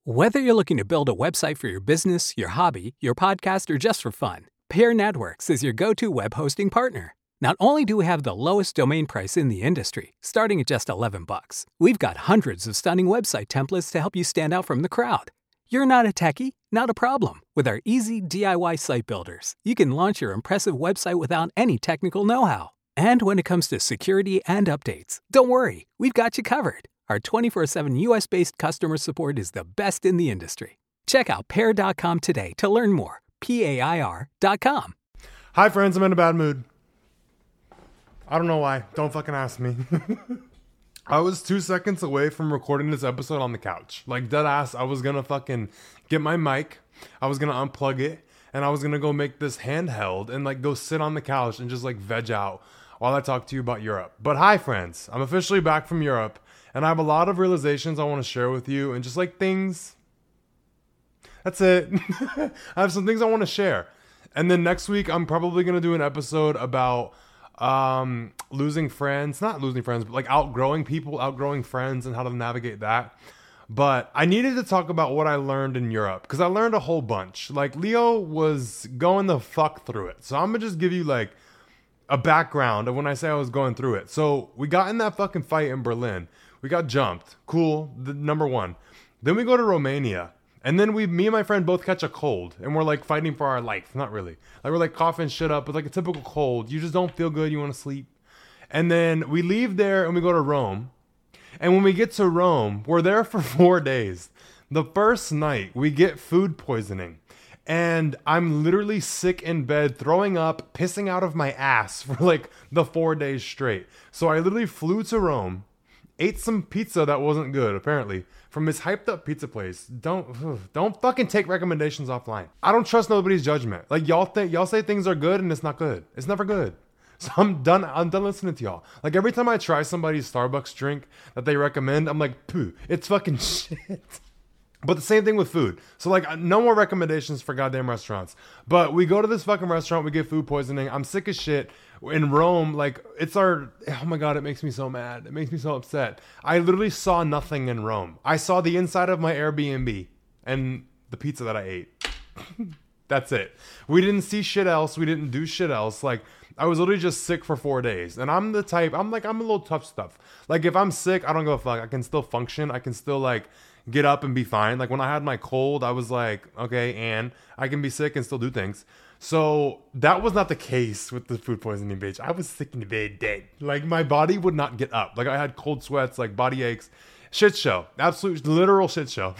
Whether you're looking to build a website for your business, your hobby, your podcast, or just for fun, Pair Networks is your go-to web hosting partner. Not only do we have the lowest domain price in the industry, starting at just $11, we've got hundreds of stunning website templates to help you stand out from the crowd. You're not a techie? Not a problem. With our easy DIY site builders, you can launch your impressive website without any technical know-how. And when it comes to security and updates, don't worry, we've got you covered. Our 24/7 US-based customer support is the best in the industry. Check out Pair.com today to learn more. PAIR.com. Hi friends, I'm in a bad mood. I don't know why. Don't fucking ask me. I was 2 seconds away from recording this episode on the couch. Like dead ass, I was gonna fucking get my mic, I was gonna unplug it, and I was gonna go make this handheld and like go sit on the couch and just like veg out while I talk to you about Europe. But hi friends, I'm officially back from Europe. And I have a lot of realizations I want to share with you and just like things. That's it. I have some things I want to share. And then next week, I'm probably going to do an episode about losing friends. Not losing friends, but like outgrowing people, outgrowing friends and how to navigate that. But I needed to talk about what I learned in Europe because I learned a whole bunch. Like Leo was going the fuck through it. So I'm going to just give you like a background of when I say I was going through it. So we got in that fucking fight in Berlin. We got jumped. Cool. Number one. Then we go to Romania. And then me and my friend both catch a cold. And we're like fighting for our life. Not really. Like we're like coughing shit up. It's like a typical cold. You just don't feel good. You want to sleep. And then we leave there and we go to Rome. And when we get to Rome, we're there for 4 days. The first night we get food poisoning. And I'm literally sick in bed, throwing up, pissing out of my ass for like the 4 days straight. So I literally flew to Rome. Ate some pizza that wasn't good, apparently, from this hyped up pizza place. Don't fucking take recommendations offline. I don't trust nobody's judgment. Like y'all say things are good and it's not good. It's never good. So I'm done listening to y'all. Like every time I try somebody's Starbucks drink that they recommend, I'm like, poo, it's fucking shit. But the same thing with food. So like no more recommendations for goddamn restaurants. But we go to this fucking restaurant, we get food poisoning. I'm sick as shit. In Rome, like oh my God, it makes me so mad. It makes me so upset. I literally saw nothing in Rome. I saw the inside of my Airbnb and the pizza that I ate. That's it. We didn't see shit else. We didn't do shit else. Like I was literally just sick for 4 days. And I'm the type, I'm a little tough stuff. Like if I'm sick, I don't give a fuck. I can still function. I can still like get up and be fine. Like when I had my cold, I was like, okay, and I can be sick and still do things. So that was not the case with the food poisoning, bitch. I was sick in the bed, dead. Like my body would not get up. Like I had cold sweats, like body aches. Shit show. Absolute literal shit show.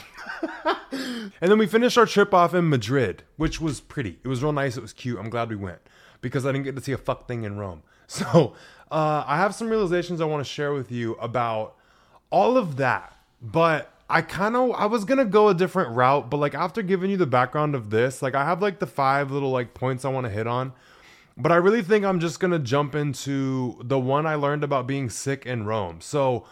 And then we finished our trip off in Madrid, which was pretty. It was real nice. It was cute. I'm glad we went because I didn't get to see a fuck thing in Rome. So I have some realizations I want to share with you about all of that. But I was going to go a different route, but like after giving you the background of this, like I have like the 5 little like points I want to hit on, but I really think I'm just going to jump into the one I learned about being sick in Rome. So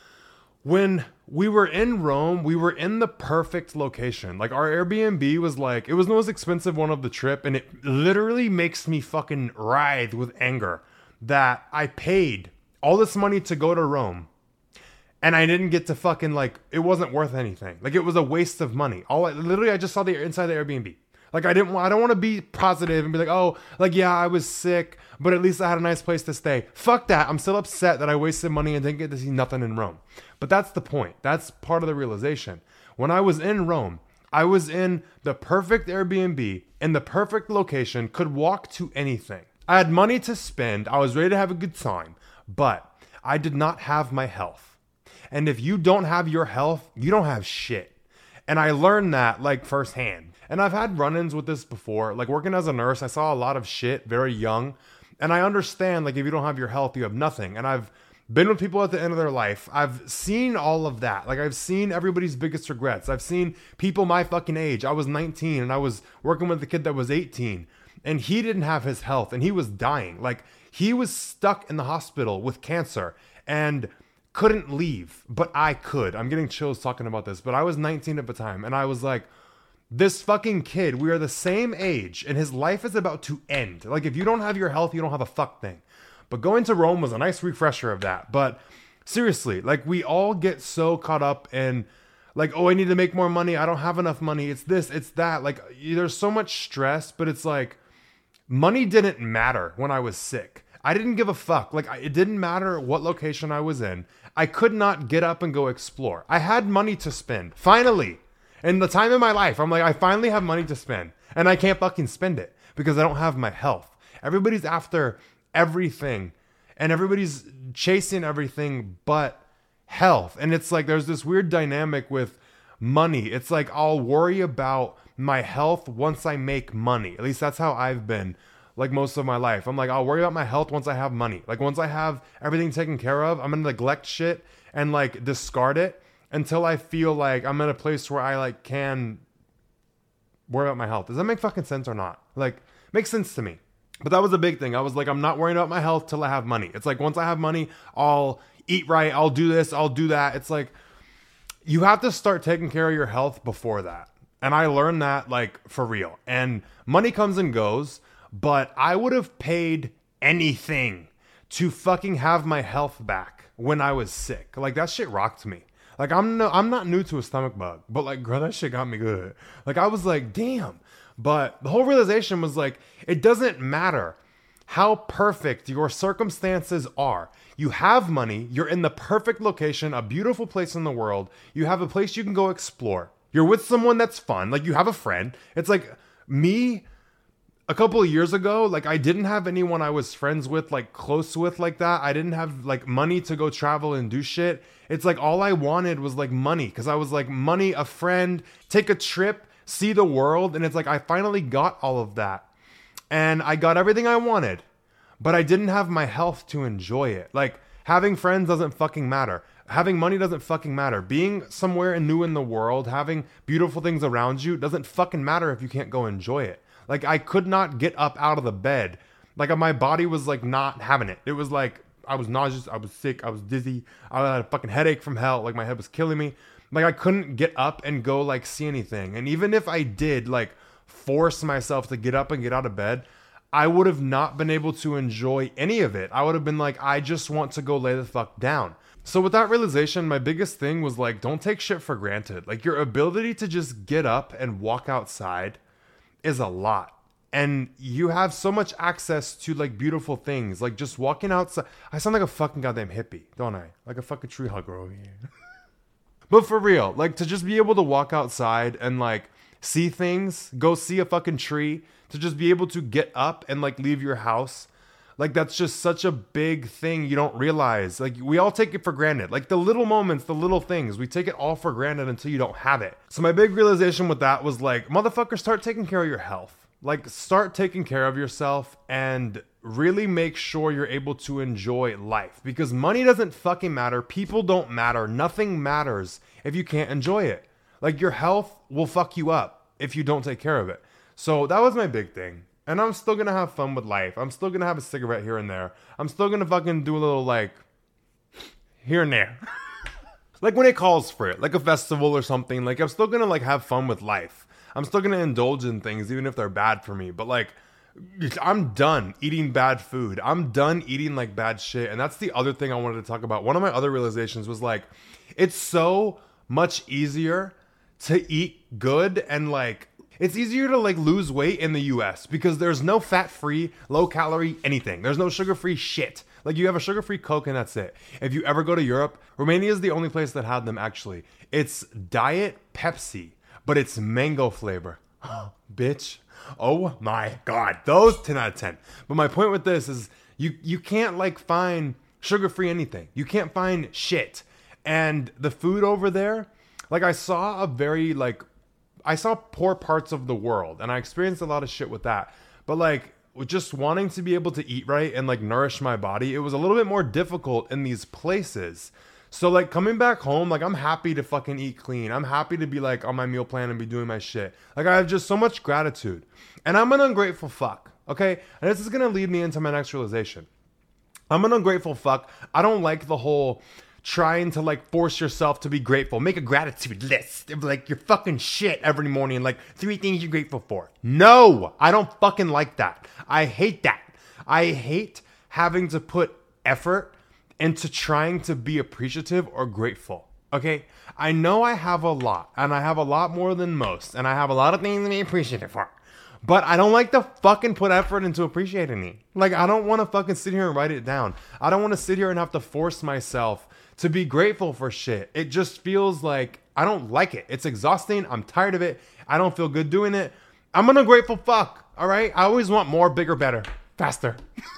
when we were in Rome, we were in the perfect location. Like our Airbnb was like, it was the most expensive one of the trip. And it literally makes me fucking writhe with anger that I paid all this money to go to Rome. And I didn't get to fucking like, it wasn't worth anything. Like it was a waste of money. I just saw the inside of the Airbnb. Like I don't want to be positive and be like, oh, like, yeah, I was sick, but at least I had a nice place to stay. Fuck that. I'm still upset that I wasted money and didn't get to see nothing in Rome. But that's the point. That's part of the realization. When I was in Rome, I was in the perfect Airbnb in the perfect location, could walk to anything. I had money to spend. I was ready to have a good time, but I did not have my health. And if you don't have your health, you don't have shit. And I learned that like firsthand. And I've had run-ins with this before. Like working as a nurse, I saw a lot of shit very young. And I understand like if you don't have your health, you have nothing. And I've been with people at the end of their life. I've seen all of that. Like I've seen everybody's biggest regrets. I've seen people my fucking age. I was 19 and I was working with a kid that was 18. And he didn't have his health and he was dying. Like he was stuck in the hospital with cancer. And couldn't leave, but I could. I'm getting chills talking about this, but I was 19 at the time, and I was like, this fucking kid, we are the same age, and his life is about to end. Like, if you don't have your health, you don't have a fuck thing. But going to Rome was a nice refresher of that. But seriously, like, we all get so caught up in Like, oh, I need to make more money. I don't have enough money. It's this, it's that. Like, there's so much stress, but it's like, money didn't matter when I was sick. I didn't give a fuck. Like, it didn't matter what location I was in. I could not get up and go explore. I had money to spend. Finally, in the time in my life, I'm like, I finally have money to spend. And I can't fucking spend it because I don't have my health. Everybody's after everything. And everybody's chasing everything but health. And it's like there's this weird dynamic with money. It's like I'll worry about my health once I make money. At least that's how I've been like most of my life. I'm like, I'll worry about my health once I have money. Like once I have everything taken care of, I'm gonna neglect shit and like discard it until I feel like I'm in a place where I like can worry about my health. Does that make fucking sense or not? Like, makes sense to me. But that was a big thing. I was like, I'm not worrying about my health till I have money. It's like once I have money, I'll eat right, I'll do this, I'll do that. It's like you have to start taking care of your health before that. And I learned that like for real. And money comes and goes, but I would have paid anything to fucking have my health back when I was sick. Like that shit rocked me. Like I'm not new to a stomach bug, but like girl, that shit got me good. Like I was like, damn. But the whole realization was like, it doesn't matter how perfect your circumstances are. You have money, you're in the perfect location, a beautiful place in the world. You have a place you can go explore. You're with someone that's fun. Like you have a friend. It's like me a couple of years ago, like I didn't have anyone I was friends with, like close with like that. I didn't have like money to go travel and do shit. It's like all I wanted was like money because I was like money, a friend, take a trip, see the world. And it's like I finally got all of that. And I got everything I wanted, but I didn't have my health to enjoy it. Like having friends doesn't fucking matter. Having money doesn't fucking matter. Being somewhere new in the world, having beautiful things around you doesn't fucking matter if you can't go enjoy it. Like I could not get up out of the bed. Like my body was like not having it. It was like I was nauseous, I was sick, I was dizzy. I had a fucking headache from hell. Like my head was killing me. Like I couldn't get up and go like see anything. And even if I did like force myself to get up and get out of bed, I would have not been able to enjoy any of it. I would have been like, I just want to go lay the fuck down. So with that realization, my biggest thing was like, don't take shit for granted. Like your ability to just get up and walk outside is a lot. And you have so much access to like beautiful things. Like just walking outside. I sound like a fucking goddamn hippie, don't I? Like a fucking tree hugger over here. But for real, like to just be able to walk outside and like see things, go see a fucking tree, to just be able to get up and like leave your house. Like that's just such a big thing you don't realize. Like we all take it for granted. Like the little moments, the little things, we take it all for granted until you don't have it. So my big realization with that was like, motherfucker, start taking care of your health. Like start taking care of yourself and really make sure you're able to enjoy life. Because money doesn't fucking matter. People don't matter. Nothing matters if you can't enjoy it. Like your health will fuck you up if you don't take care of it. So that was my big thing. And I'm still going to have fun with life. I'm still going to have a cigarette here and there. I'm still going to fucking do a little like here and there. Like when it calls for it, like a festival or something. Like I'm still going to like have fun with life. I'm still going to indulge in things even if they're bad for me. But like I'm done eating bad food. I'm done eating like bad shit. And that's the other thing I wanted to talk about. One of my other realizations was like, it's so much easier to eat good and like, it's easier to like lose weight in the US because there's no fat-free, low-calorie anything. There's no sugar-free shit. Like you have a sugar-free Coke and that's it. If you ever go to Europe, Romania is the only place that had them actually. It's Diet Pepsi, but it's mango flavor. Bitch. Oh my God. Those 10 out of 10. But my point with this is you can't like find sugar-free anything. You can't find shit. And the food over there, like I saw poor parts of the world and I experienced a lot of shit with that. But like with just wanting to be able to eat right and like nourish my body, it was a little bit more difficult in these places. So like coming back home, like I'm happy to fucking eat clean. I'm happy to be like on my meal plan and be doing my shit. Like I have just so much gratitude. And I'm an ungrateful fuck. Okay? And this is going to lead me into my next realization. I'm an ungrateful fuck. I don't like the whole trying to like force yourself to be grateful. Make a gratitude list of like your fucking shit every morning. Like 3 things you're grateful for. No, I don't fucking like that. I hate that. I hate having to put effort into trying to be appreciative or grateful. Okay? I know I have a lot, and I have a lot more than most, and I have a lot of things to be appreciated for. But I don't like to fucking put effort into appreciating it. Like, I don't want to fucking sit here and write it down. I don't want to sit here and have to force myself to be grateful for shit. It just feels like I don't like it. It's exhausting. I'm tired of it. I don't feel good doing it. I'm an ungrateful fuck, all right? I always want more, bigger, better, faster.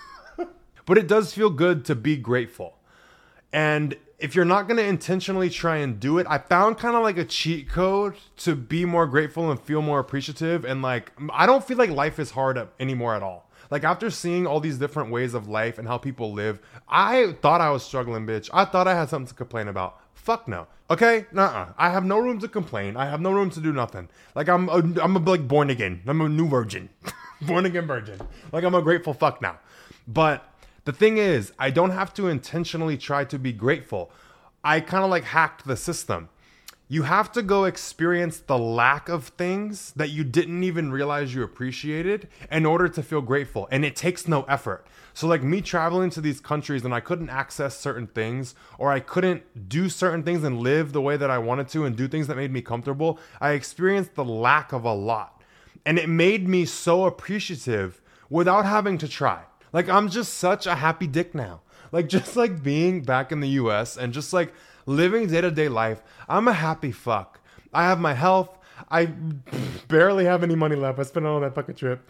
But it does feel good to be grateful. And if you're not going to intentionally try and do it, I found kind of like a cheat code to be more grateful and feel more appreciative. And like, I don't feel like life is hard anymore at all. Like, after seeing all these different ways of life and how people live, I thought I was struggling, bitch. I thought I had something to complain about. Fuck no. Okay? Nuh-uh. I have no room to complain. I have no room to do nothing. Like, I'm like born again. I'm a new virgin. Born again virgin. Like, I'm a grateful fuck now. But the thing is, I don't have to intentionally try to be grateful. I kind of like hacked the system. You have to go experience the lack of things that you didn't even realize you appreciated in order to feel grateful. And it takes no effort. So like me traveling to these countries and I couldn't access certain things, or I couldn't do certain things and live the way that I wanted to and do things that made me comfortable, I experienced the lack of a lot. And it made me so appreciative without having to try. Like, I'm just such a happy dick now. Like, just like being back in the US and just like living day-to-day life, I'm a happy fuck. I have my health. I barely have any money left. I spent it on that fucking trip.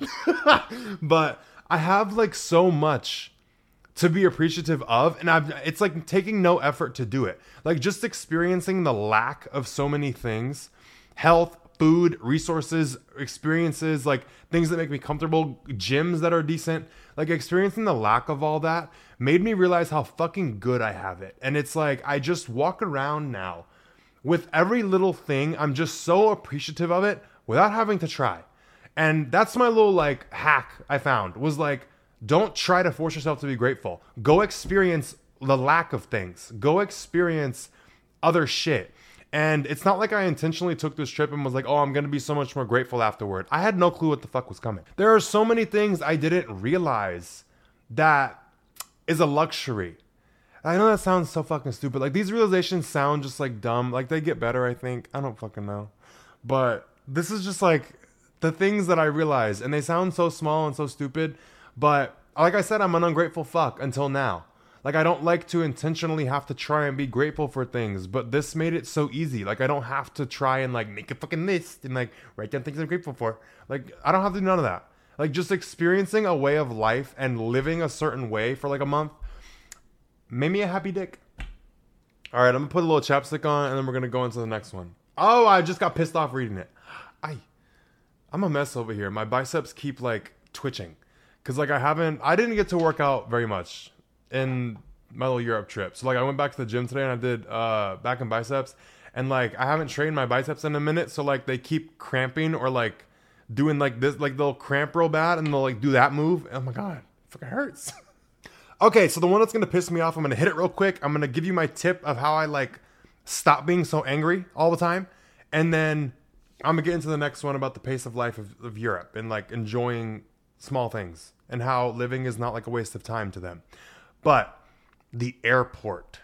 But I have like so much to be appreciative of, and it's like taking no effort to do it. Like, just experiencing the lack of so many things, health, food, resources, experiences, like things that make me comfortable, gyms that are decent, like experiencing the lack of all that made me realize how fucking good I have it. And it's like, I just walk around now with every little thing. I'm just so appreciative of it without having to try. And that's my little like hack I found, was like, don't try to force yourself to be grateful. Go experience the lack of things. Go experience other shit. And it's not like I intentionally took this trip and was like, oh, I'm going to be so much more grateful afterward. I had no clue what the fuck was coming. There are so many things I didn't realize that is a luxury. I know that sounds so fucking stupid. Like, these realizations sound just like dumb. Like, they get better, I think. I don't fucking know. But this is just like the things that I realized. And they sound so small and so stupid. But like I said, I'm an ungrateful fuck until now. Like, I don't like to intentionally have to try and be grateful for things, but this made it so easy. Like, I don't have to try and like make a fucking list and like write down things I'm grateful for. Like, I don't have to do none of that. Like, just experiencing a way of life and living a certain way for like a month made me a happy dick. All right, I'm gonna put a little chapstick on and then we're gonna go into the next one. Oh, I just got pissed off reading it. I'm a mess over here. My biceps keep like twitching because like I didn't get to work out very much in my little Europe trip. So like I went back to the gym today and I did back and biceps, and like I haven't trained my biceps in a minute, so like they keep cramping or like doing like this, like they'll cramp real bad and they'll like do that move. Oh my god, it fucking hurts. Okay, so the one that's gonna piss me off, I'm gonna hit it real quick. I'm gonna give you my tip of how I like stop being so angry all the time, and then I'm gonna get into the next one about the pace of life of Europe and like enjoying small things and how living is not like a waste of time to them. But the airport.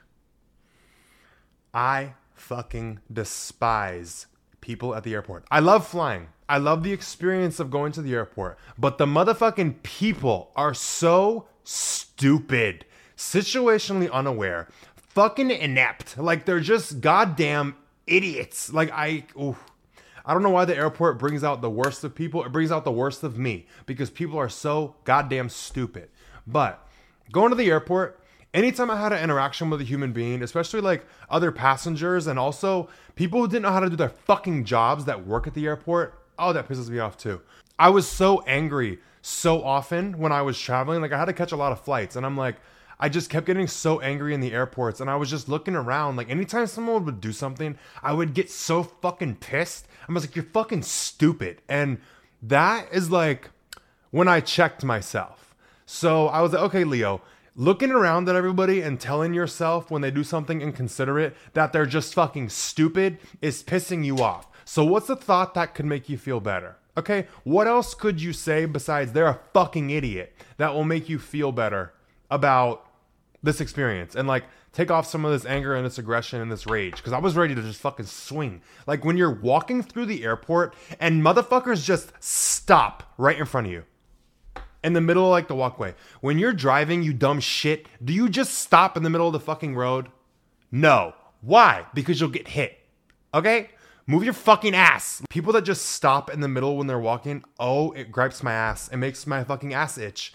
I fucking despise people at the airport. I love flying. I love the experience of going to the airport. But the motherfucking people are so stupid, situationally unaware, fucking inept. Like, they're just goddamn idiots. Like, I don't know why the airport brings out the worst of people. It brings out the worst of me because people are so goddamn stupid. But going to the airport, anytime I had an interaction with a human being, especially like other passengers and also people who didn't know how to do their fucking jobs that work at the airport, oh, that pisses me off too. I was so angry so often when I was traveling. Like, I had to catch a lot of flights and I'm like, I just kept getting so angry in the airports, and I was just looking around. Like, anytime someone would do something, I would get so fucking pissed. I was like, you're fucking stupid. And that is like when I checked myself. So I was like, okay, Leo, looking around at everybody and telling yourself when they do something inconsiderate that they're just fucking stupid is pissing you off. So what's the thought that could make you feel better? Okay, what else could you say besides they're a fucking idiot that will make you feel better about this experience? And like, take off some of this anger and this aggression and this rage. Because I was ready to just fucking swing. Like when you're walking through the airport and motherfuckers just stop right in front of you. In the middle of like the walkway. When you're driving, you dumb shit, do you just stop in the middle of the fucking road? No. Why? Because you'll get hit. Okay? Move your fucking ass. People that just stop in the middle when they're walking, oh, it gripes my ass. It makes my fucking ass itch.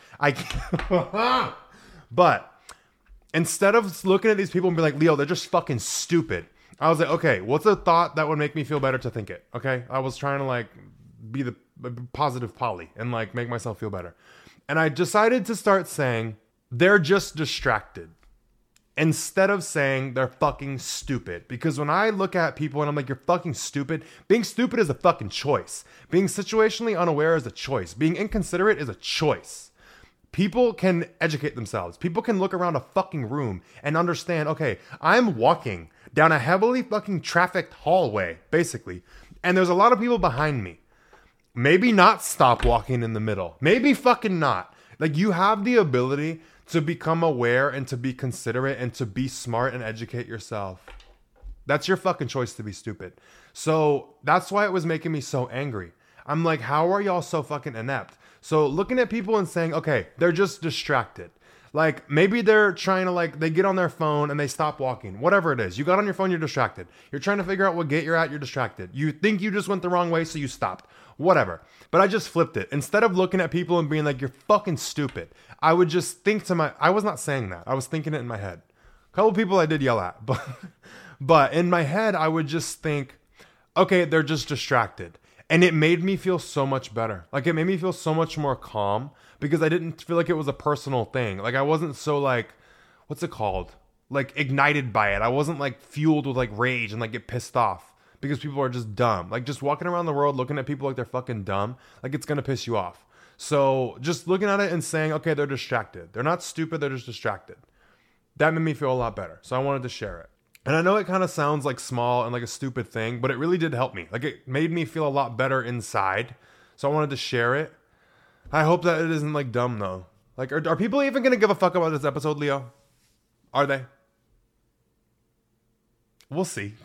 But instead of looking at these people and be like, Leo, they're just fucking stupid. I was like, okay, what's a thought that would make me feel better to think it? Okay? I was trying to like be the positive Polly and like make myself feel better. And I decided to start saying, they're just distracted. Instead of saying they're fucking stupid. Because when I look at people and I'm like, you're fucking stupid, being stupid is a fucking choice. Being situationally unaware is a choice. Being inconsiderate is a choice. People can educate themselves. People can look around a fucking room and understand, okay, I'm walking down a heavily fucking trafficked hallway, basically. And there's a lot of people behind me. Maybe not stop walking in the middle. Maybe fucking not. Like you have the ability to become aware and to be considerate and to be smart and educate yourself. That's your fucking choice to be stupid. So that's why it was making me so angry. I'm like, how are y'all so fucking inept? So looking at people and saying, okay, they're just distracted. Like maybe they're trying to like, they get on their phone and they stop walking. Whatever it is. You got on your phone, you're distracted. You're trying to figure out what gate you're at, you're distracted. You think you just went the wrong way, so you stopped. Whatever. But I just flipped it. Instead of looking at people and being like, you're fucking stupid, I would just think to I was not saying that. I was thinking it in my head. A couple people I did yell at, but in my head, I would just think, okay, they're just distracted. And it made me feel so much better. Like it made me feel so much more calm because I didn't feel like it was a personal thing. Like I wasn't so like, what's it called? Like ignited by it. I wasn't like fueled with like rage and like get pissed off. Because people are just dumb. Like just walking around the world looking at people like they're fucking dumb, like it's gonna piss you off. So just looking at it and saying, okay, they're distracted. They're not stupid, they're just distracted. That made me feel a lot better. So I wanted to share it. And I know it kind of sounds like small and like a stupid thing, but it really did help me. Like it made me feel a lot better inside. So I wanted to share it. I hope that it isn't like dumb though. Like are people even gonna give a fuck about this episode, Leo? Are they? We'll see.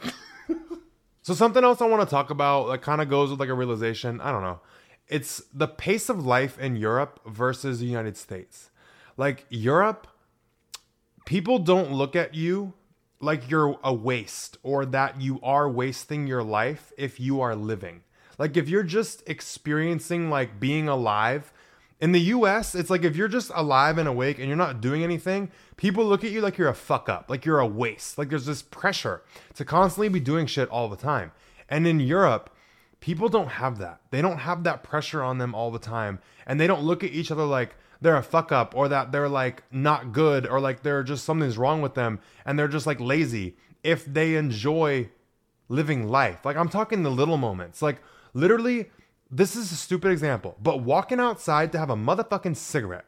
So something else I want to talk about that kind of goes with like a realization. I don't know. It's the pace of life in Europe versus the United States. Like Europe, people don't look at you like you're a waste or that you are wasting your life if you are living. Like if you're just experiencing like being alive. In the US, it's like if you're just alive and awake and you're not doing anything, people look at you like you're a fuck up, like you're a waste. Like there's this pressure to constantly be doing shit all the time. And in Europe, people don't have that. They don't have that pressure on them all the time. And they don't look at each other like they're a fuck up or that they're like not good or like they're just something's wrong with them and they're just like lazy if they enjoy living life. Like I'm talking the little moments. Like literally, this is a stupid example, but walking outside to have a motherfucking cigarette.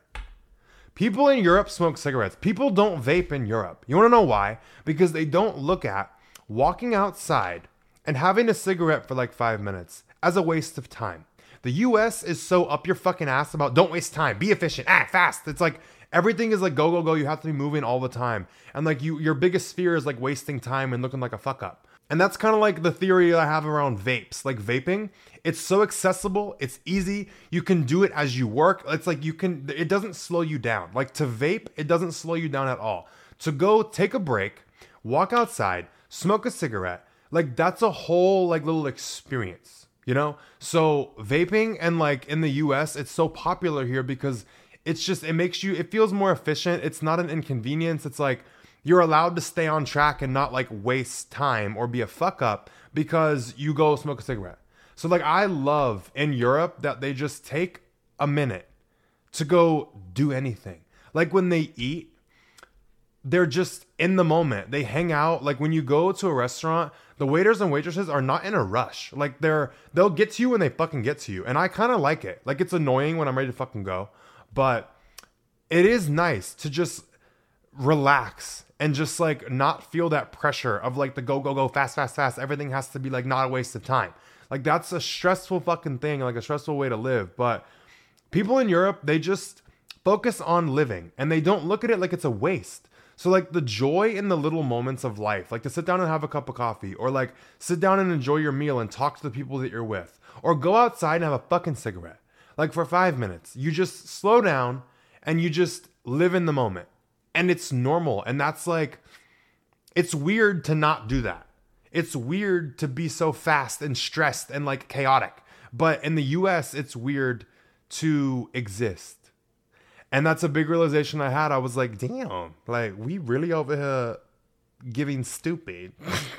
People in Europe smoke cigarettes. People don't vape in Europe. You want to know why? Because they don't look at walking outside and having a cigarette for like 5 minutes as a waste of time. The US is so up your fucking ass about don't waste time, be efficient, act fast. It's like everything is like go, go, go. You have to be moving all the time. And like your biggest fear is like wasting time and looking like a fuck up. And that's kind of like the theory I have around vapes. Like vaping, it's so accessible, it's easy. You can do it as you work. It's like it doesn't slow you down. Like to vape, it doesn't slow you down at all. To go take a break, walk outside, smoke a cigarette, like that's a whole like little experience, you know? So vaping and like in the US, it's so popular here because it's just, it feels more efficient. It's not an inconvenience. It's like, you're allowed to stay on track and not like waste time or be a fuck up because you go smoke a cigarette. So like I love in Europe that they just take a minute to go do anything. Like when they eat, they're just in the moment. They hang out. Like when you go to a restaurant, the waiters and waitresses are not in a rush. Like they'll get to you when they fucking get to you. And I kind of like it. Like it's annoying when I'm ready to fucking go, but it is nice to just relax and just like not feel that pressure of like the go, go, go, fast, fast, fast. Everything has to be like not a waste of time. Like that's a stressful fucking thing, like a stressful way to live. But people in Europe, they just focus on living and they don't look at it like it's a waste. So like the joy in the little moments of life, like to sit down and have a cup of coffee, or like sit down and enjoy your meal and talk to the people that you're with, or go outside and have a fucking cigarette. Like for 5 minutes, you just slow down and you just live in the moment. And it's normal. And that's like, it's weird to not do that. It's weird to be so fast and stressed and like chaotic. But in the US, it's weird to exist. And that's a big realization I had. I was like, damn, like we really over here giving stupid.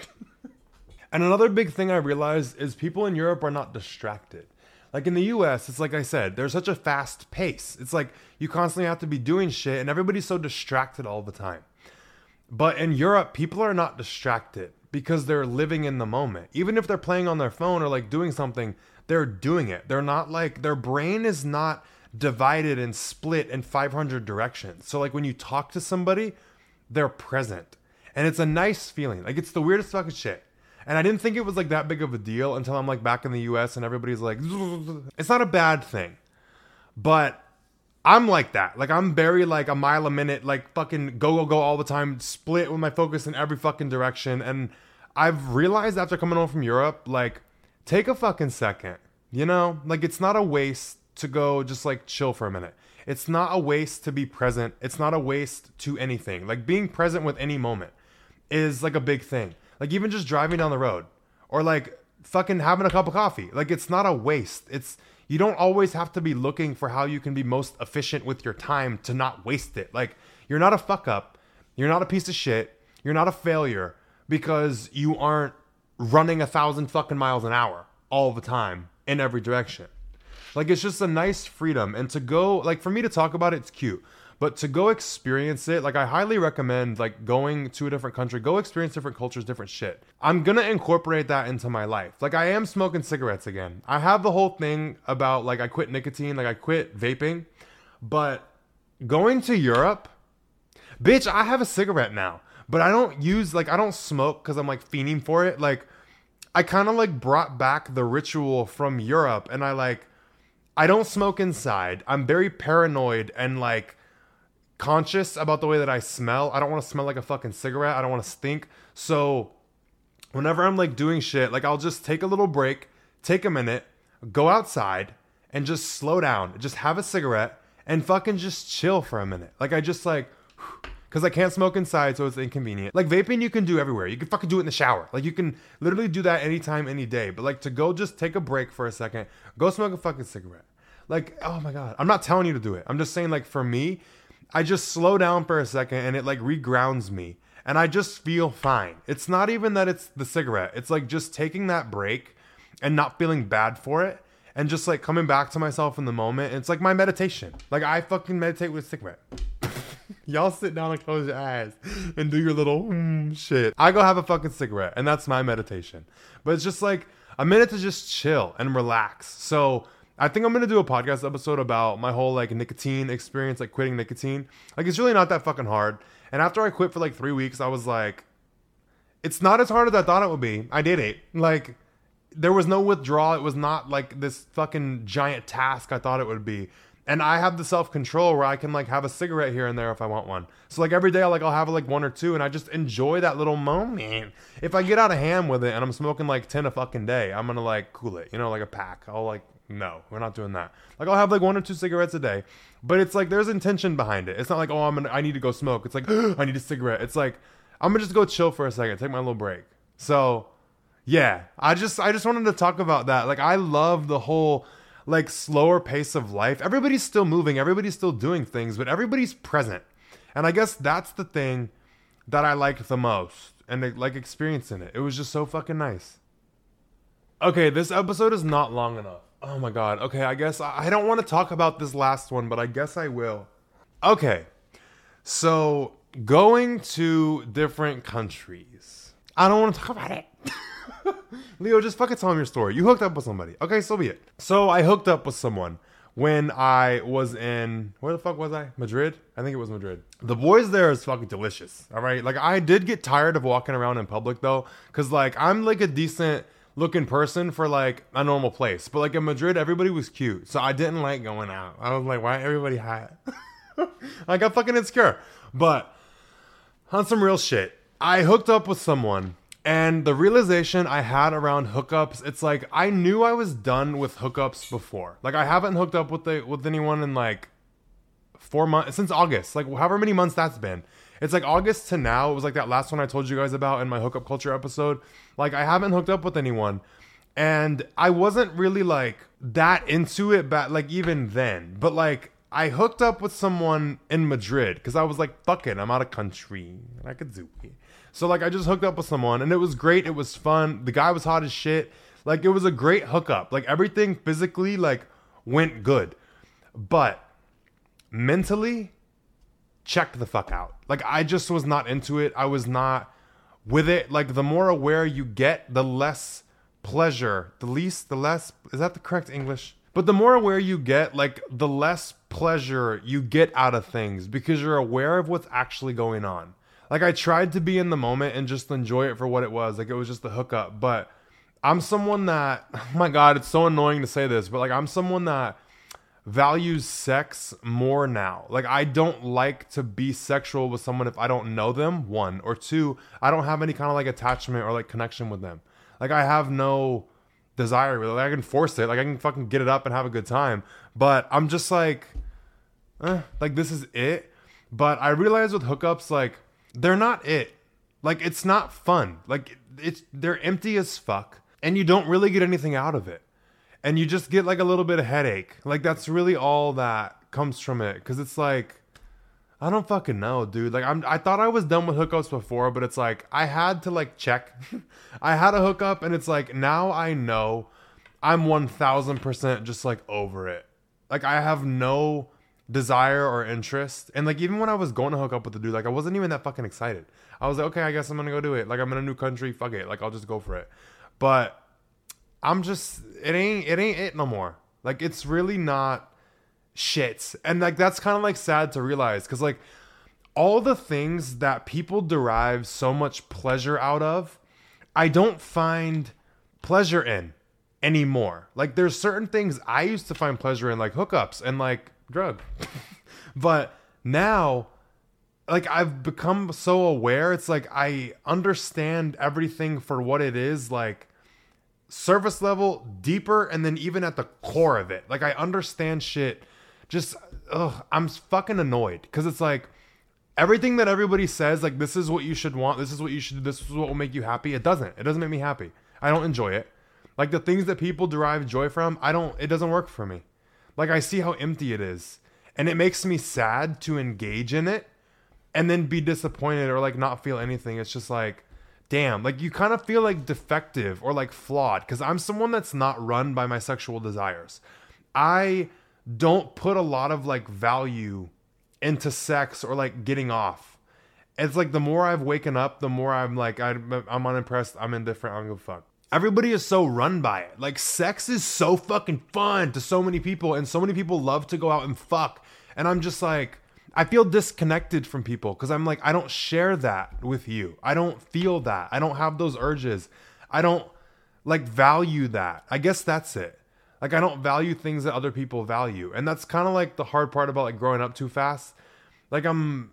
And another big thing I realized is people in Europe are not distracted. Like in the US, it's like I said, there's such a fast pace. It's like you constantly have to be doing shit and everybody's so distracted all the time. But in Europe, people are not distracted because they're living in the moment. Even if they're playing on their phone or like doing something, they're doing it. They're not like, their brain is not divided and split in 500 directions. So like when you talk to somebody, they're present. And it's a nice feeling. Like it's the weirdest fucking shit. And I didn't think it was like that big of a deal until I'm like back in the US and everybody's like, it's not a bad thing. But I'm like that. Like I'm very like a mile a minute, like fucking go all the time, split with my focus in every fucking direction. And I've realized after coming home from Europe, like take a fucking second, you know, like it's not a waste to go just like chill for a minute. It's not a waste to be present. It's not a waste to anything. Like being present with any moment is like a big thing. Like even just driving down the road or like fucking having a cup of coffee. Like it's not a waste. You don't always have to be looking for how you can be most efficient with your time to not waste it. Like you're not a fuck up. You're not a piece of shit. You're not a failure because you aren't running 1,000 fucking miles an hour all the time in every direction. Like it's just a nice freedom. And to go, like for me to talk about it, it's cute. But to go experience it, like I highly recommend like going to a different country, go experience different cultures, different shit. I'm gonna incorporate that into my life. Like I am smoking cigarettes again. I have the whole thing about like I quit nicotine, like I quit vaping. But going to Europe, bitch, I have a cigarette now. But I don't smoke because I'm like fiending for it. Like I kind of like brought back the ritual from Europe and I don't smoke inside. I'm very paranoid and like conscious about the way that I smell. I don't want to smell like a fucking cigarette. I don't want to stink. So whenever I'm like doing shit, like I'll just take a little break, take a minute, go outside and just slow down, just have a cigarette and fucking just chill for a minute. Like I just like, because I can't smoke inside, so it's inconvenient. Like vaping, you can do everywhere. You can fucking do it in the shower. Like you can literally do that anytime, any day. But like to go just take a break for a second, go smoke a fucking cigarette. Like, oh my God. I'm not telling you to do it. I'm just saying like for me, I just slow down for a second and it like regrounds me. And I just feel fine. It's not even that it's the cigarette. It's like just taking that break and not feeling bad for it. And just like coming back to myself in the moment. It's like my meditation. Like I fucking meditate with a cigarette. Y'all sit down and close your eyes and do your little shit. I go have a fucking cigarette and that's my meditation. But it's just like a minute to just chill and relax. So I think I'm going to do a podcast episode about my whole like nicotine experience, like quitting nicotine. Like it's really not that fucking hard. And after I quit for like 3 weeks, I was like, it's not as hard as I thought it would be. I did it. Like there was no withdrawal. It was not like this fucking giant task I thought it would be. And I have the self-control where I can like have a cigarette here and there if I want one. So like every day I'll have like one or two and I just enjoy that little moment. If I get out of hand with it and I'm smoking like 10 a fucking day, I'm going to like cool it, you know, like a pack. I'll like, no, we're not doing that. Like I'll have like 1 or 2 cigarettes a day, but it's like there's intention behind it. It's not like, oh, I need to go smoke. It's like, I need a cigarette. It's like, I'm gonna just go chill for a second, take my little break. So yeah, I just wanted to talk about that. Like I love the whole like slower pace of life. Everybody's still moving, everybody's still doing things, but everybody's present. And I guess that's the thing that I liked the most and like experiencing it. It was just so fucking nice. Okay, this episode is not long enough. Oh my God. Okay, I guess I don't want to talk about this last one, but I guess I will. Okay, so going to different countries. I don't want to talk about it. Leo, just fucking tell me your story. You hooked up with somebody. Okay, so be it. So I hooked up with someone when I was in, where the fuck was I? Madrid? I think it was Madrid. The boys there is fucking delicious. All right. Like I did get tired of walking around in public though. Cause like I'm like a decent looking person for like a normal place. But like in Madrid, everybody was cute. So I didn't like going out. I was like, why everybody hot? I got fucking insecure. But On some real shit, I hooked up with someone, and the realization I had around hookups, it's like I knew I was done with hookups before. Like I haven't hooked up with anyone in like 4 months, since August, like however many months that's been. It's like August to now. It was like that last one I told you guys about in my hookup culture episode. Like I haven't hooked up with anyone, and I wasn't really like that into it back like even then. But like I hooked up with someone in Madrid because I was like, fuck it, I'm out of country and I could do it. So like I just hooked up with someone and it was great. It was fun. The guy was hot as shit. Like it was a great hookup. Like everything physically like went good, but mentally checked the fuck out. Like I just was not into it. I was not with it. Like the more aware you get, the less pleasure, the less, is that the correct English? But the more aware you get, like the less pleasure you get out of things because you're aware of what's actually going on. Like I tried to be in the moment and just enjoy it for what it was. Like it was just a hookup. But I'm someone that, oh my God, it's so annoying to say this, but like I'm someone that values sex more now. Like I don't like to be sexual with someone if I don't know them, one, or two, I don't have any kind of like attachment or like connection with them. Like I have no desire really. Like I can force it, like I can fucking get it up and have a good time, but I'm just like like this is it. But I realize with hookups, like they're not it. Like it's not fun. Like they're empty as fuck and you don't really get anything out of it. And you just get like a little bit of headache. Like that's really all that comes from it. Cause it's like, I don't fucking know, dude. Like I thought I was done with hookups before, but it's like, I had to like check. I had a hookup and it's like, now I know I'm 1000% just like over it. Like I have no desire or interest. And like, even when I was going to hook up with the dude, like I wasn't even that fucking excited. I was like, okay, I guess I'm going to go do it. Like I'm in a new country. Fuck it. Like I'll just go for it. But I'm just, it ain't it no more. Like it's really not shit. And like that's kind of like sad to realize because like all the things that people derive so much pleasure out of, I don't find pleasure in anymore. Like there's certain things I used to find pleasure in, like hookups and like drug. But now like I've become so aware. It's like I understand everything for what it is, like surface level, deeper, and then even at the core of it. Like I understand shit. Just I'm fucking annoyed because it's like everything that everybody says, like this is what you should want, this is what you should do, this is what will make you happy. It doesn't make me happy. I don't enjoy it. Like the things that people derive joy from, it doesn't work for me. Like I see how empty it is and it makes me sad to engage in it and then be disappointed or like not feel anything. It's just like, damn, like you kind of feel like defective or like flawed because I'm someone that's not run by my sexual desires. I don't put a lot of like value into sex or like getting off. It's like the more I've waken up, the more I'm like, I'm unimpressed, I'm indifferent, I don't give a fuck. Everybody is so run by it. Like sex is so fucking fun to so many people and so many people love to go out and fuck. And I'm just like, I feel disconnected from people because I'm like, I don't share that with you. I don't feel that. I don't have those urges. I don't like value that. I guess that's it. Like I don't value things that other people value. And that's kind of like the hard part about like growing up too fast. Like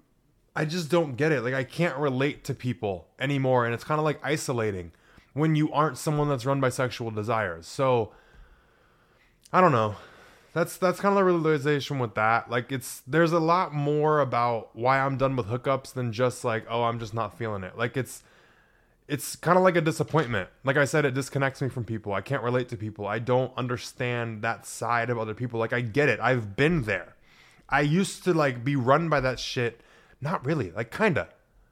I just don't get it. Like I can't relate to people anymore. And it's kind of like isolating when you aren't someone that's run by sexual desires. So I don't know. That's kind of the realization with that. Like there's a lot more about why I'm done with hookups than just like, oh, I'm just not feeling it. Like it's kind of like a disappointment. Like I said, it disconnects me from people. I can't relate to people. I don't understand that side of other people. Like I get it. I've been there. I used to like be run by that shit. Not really, like kinda.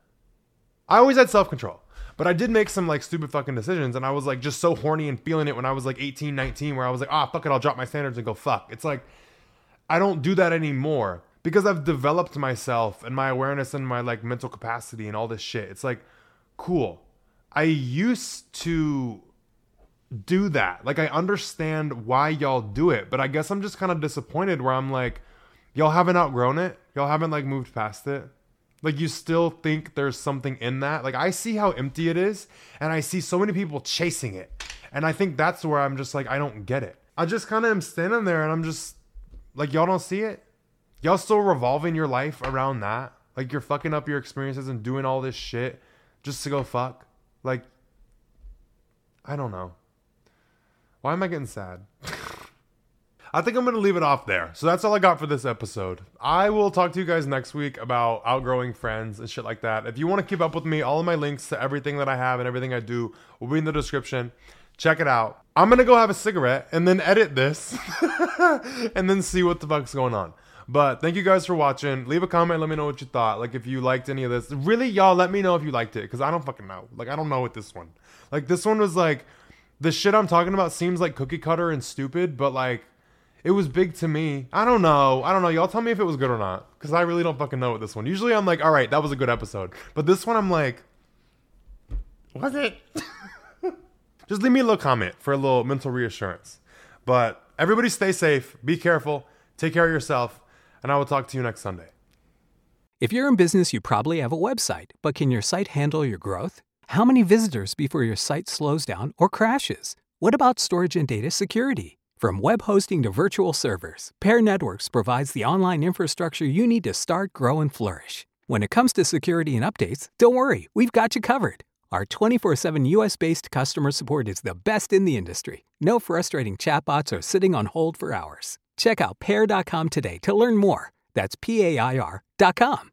I always had self-control. But I did make some like stupid fucking decisions and I was like just so horny and feeling it when I was like 18, 19 where I was like, fuck it, I'll drop my standards and go fuck. It's like, I don't do that anymore because I've developed myself and my awareness and my like mental capacity and all this shit. It's like, cool. I used to do that. Like I understand why y'all do it, but I guess I'm just kind of disappointed where I'm like, y'all haven't outgrown it. Y'all haven't like moved past it. Like you still think there's something in that. Like I see how empty it is and I see so many people chasing it. And I think that's where I'm just like, I don't get it. I just kind of am standing there and I'm just like, y'all don't see it? Y'all still revolving your life around that? Like, you're fucking up your experiences and doing all this shit just to go fuck. Like, I don't know. Why am I getting sad? I think I'm going to leave it off there. So that's all I got for this episode. I will talk to you guys next week about outgrowing friends and shit like that. If you want to keep up with me, all of my links to everything that I have and everything I do will be in the description. Check it out. I'm going to go have a cigarette and then edit this and then see what the fuck's going on. But thank you guys for watching. Leave a comment. Let me know what you thought. Like, if you liked any of this. Really, y'all, let me know if you liked it. Because I don't fucking know. Like, I don't know what this one. Like, this one was like, the shit I'm talking about seems like cookie cutter and stupid. But, like, it was big to me. I don't know. Y'all tell me if it was good or not. Because I really don't fucking know with this one. Usually I'm like, all right, that was a good episode. But this one I'm like, was it? Just leave me a little comment for a little mental reassurance. But everybody stay safe. Be careful. Take care of yourself. And I will talk to you next Sunday. If you're in business, you probably have a website, but can your site handle your growth? How many visitors before your site slows down or crashes? What about storage and data security? From web hosting to virtual servers, Pair Networks provides the online infrastructure you need to start, grow, and flourish. When it comes to security and updates, don't worry, we've got you covered. Our 24/7 US-based customer support is the best in the industry. No frustrating chatbots or sitting on hold for hours. Check out Pair.com today to learn more. That's PAIR.com.